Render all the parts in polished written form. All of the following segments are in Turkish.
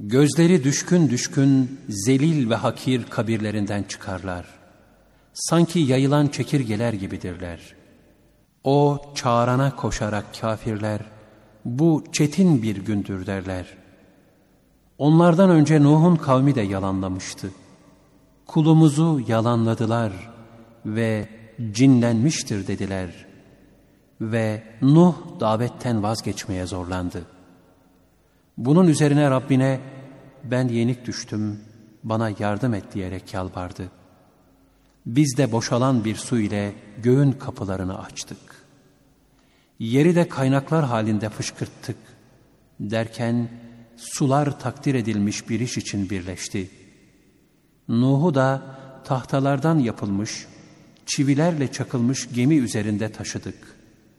Gözleri düşkün düşkün, zelil ve hakir kabirlerinden çıkarlar. Sanki yayılan çekirgeler gibidirler. O çağırana koşarak kafirler, bu çetin bir gündür derler. Onlardan önce Nuh'un kavmi de yalanlamıştı. Kulumuzu yalanladılar ve cinlenmiştir dediler. Ve Nuh davetten vazgeçmeye zorlandı. Bunun üzerine Rabbine ben yenik düştüm, bana yardım et diyerek yalvardı. Biz de boşalan bir su ile göğün kapılarını açtık. Yeri de kaynaklar halinde fışkırttık. Derken sular takdir edilmiş bir iş için birleşti. Nuh'u da tahtalardan yapılmış, çivilerle çakılmış gemi üzerinde taşıdık.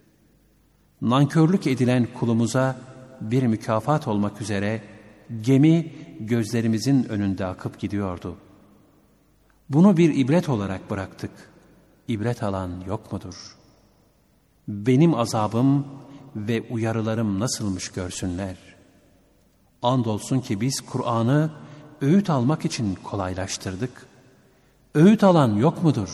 Nankörlük edilen kulumuza bir mükafat olmak üzere gemi gözlerimizin önünde akıp gidiyordu. Bunu bir ibret olarak bıraktık. İbret alan yok mudur? Benim azabım ve uyarılarım nasılmış görsünler. Andolsun ki biz Kur'an'ı öğüt almak için kolaylaştırdık. Öğüt alan yok mudur?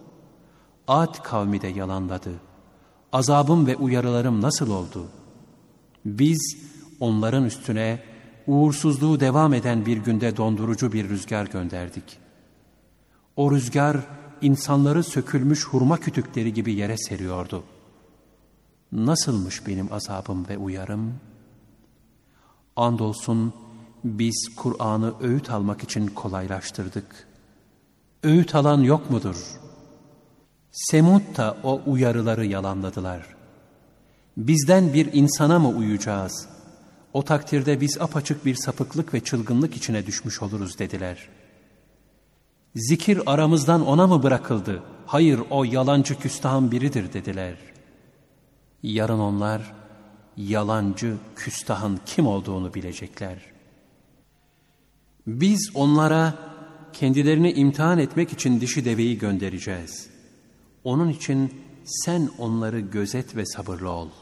Ad kavmi de yalanladı. Azabım ve uyarılarım nasıl oldu? Biz onların üstüne uğursuzluğu devam eden bir günde dondurucu bir rüzgar gönderdik. O rüzgar insanları sökülmüş hurma kütükleri gibi yere seriyordu. Nasılmış benim azabım ve uyarım? Andolsun biz Kur'an'ı öğüt almak için kolaylaştırdık. Öğüt alan yok mudur? Semud da o uyarıları yalanladılar. Bizden bir insana mı uyacağız? O takdirde biz apaçık bir sapıklık ve çılgınlık içine düşmüş oluruz dediler. Zikir aramızdan ona mı bırakıldı? Hayır, o yalancı küstahın biridir dediler. Yarın onlar yalancı küstahın kim olduğunu bilecekler. Biz onlara kendilerini imtihan etmek için dişi deveyi göndereceğiz. Onun için sen onları gözet ve sabırlı ol.